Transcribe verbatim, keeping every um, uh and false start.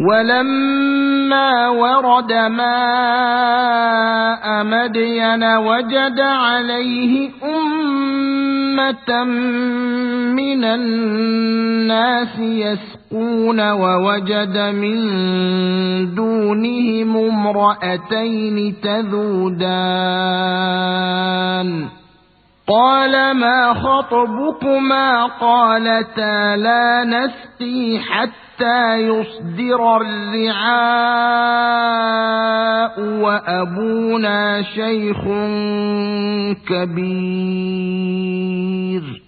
ولما ورد ماء مدين وجد عليه أمة من الناس يسقون ووجد من دونهم امرأتين تذودان قال ما خطبكما قالتا لا نسقي حتى يصدر الرعاء وأبونا شيخ كبير